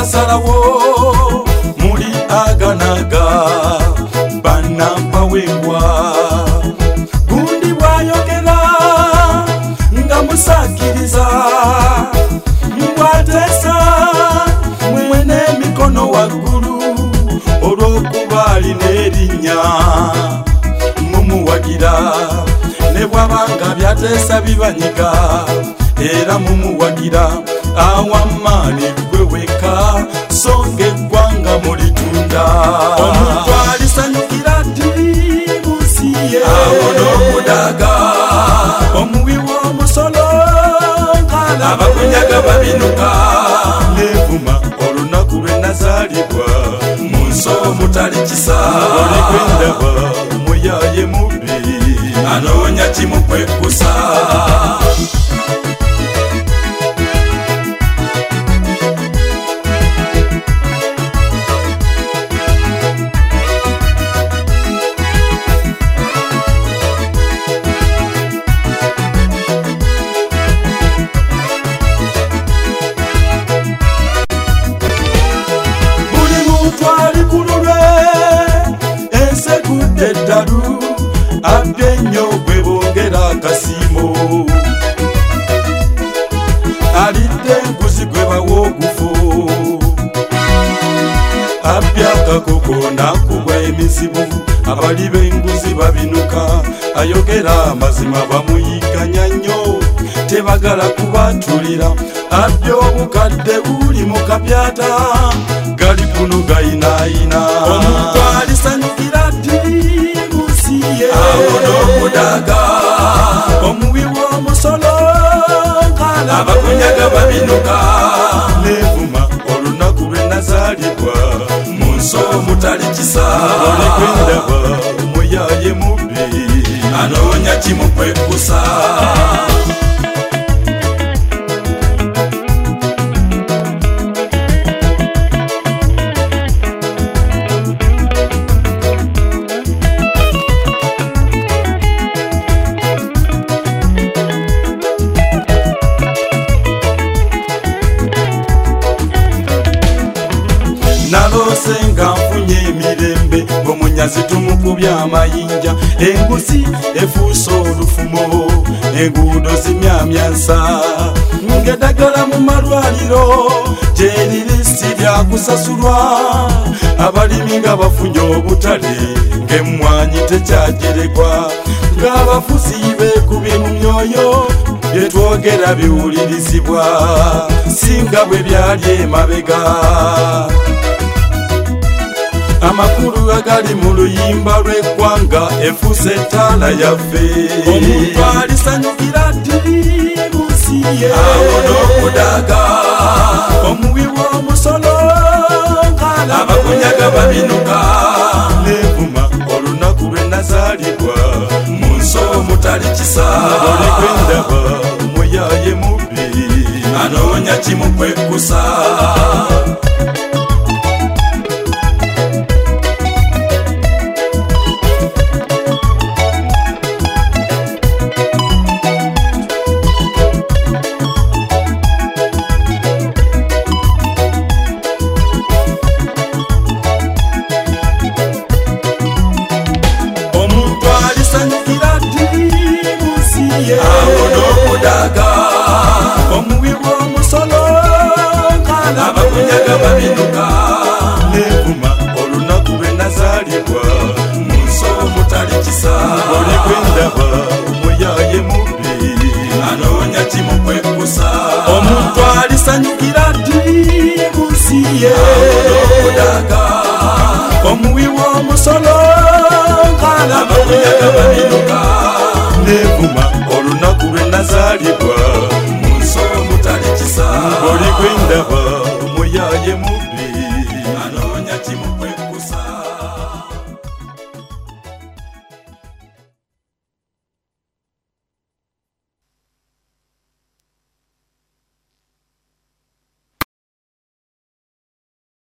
mwasalawo muli aganaga banampawengwa gundi bwayogera nga musakiriza mbwatesa mwene mikono waggulu olw'okuba alina erinnya mumuwagira ne bwabanga byateesa bibanyiga era mumuwagira awamaani gwe weka songa eggwanga mulitunda omuntu alisanyukira ddi munsi ye awo n'okudaga omuwi w'omusolo nkala abakunyaga babinuka nevuma olunaku lwe nazaalibwa mu nsi omutali kisa oli gwendaba muyaye mubbi anoonya kimukwekkusa eddalu abye nnyo bwe bongera akasiimo alidde enguzi gwe bawa ogufo abye akakoko nakubwa emizibu abali b'enguzi babinuka ayogera amazima bamuyiganya nnyo tebagala kubatulira abye obukadde buli mu kapyata gali kuno gayinaayina omuntu alisanyukira ddi munsi ye awo n'okudaga omuwi w'omusolo nkala abakunyaga babinuka nevuma olunaku lwe nazaalibwa mu nsi omutali kisa oli gwendaba muyaye mubbi anoonya kimukwekkusa nalose nga nfunye emirembe omunyazi tumukubya amayinja enguzi efuuse olufumo enguudo zimyamyansa ng'eddagala mu malwaliro gyeririsiti lyakusasulwa abalimi nga bafunye obutale ng'emmwanyi tekyageregwa ng'abafuzi beekubye mu myoyo byetwogera biwulirizibwa singa bwe byali emabega amakulu agali mu luyimba lw'eggwanga efuuse ettaala yaffe omuntu alisanyukira ddi munsi ye awo n'okudaga omuwi w'omusolo nkala abakunyaga babinuka nevuma olunaku lwe nazaalibwa mu nsi omutali kisa oli gwendaba muyaye mubbi anoonya kimukwekkusa awo n'okudaga omuwi w'omusolo nkala abakunyaga babinuka nevuma olunaku lwe nazaalibwa mu nsi omutali kisa oli gwendaba muyaye mubbi anoonya kimukwekkusa omuntu alisanyukira ddi munsi ye awo n'okudaga omuwi w'omusolo nkala abakunyaga babinuka nevuma olunaku lwe nazaalibwa mu nsi omutali kisa oli gwendaba muyaye mubbi